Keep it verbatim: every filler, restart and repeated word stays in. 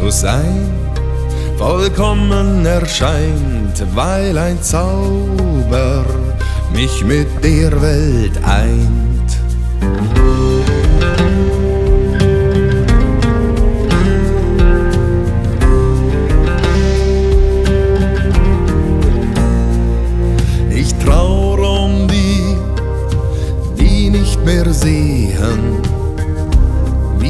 zu sein vollkommen erscheint, weil ein Zauber mich mit der Welt eint. Ich traur um die, die nicht mehr sehen,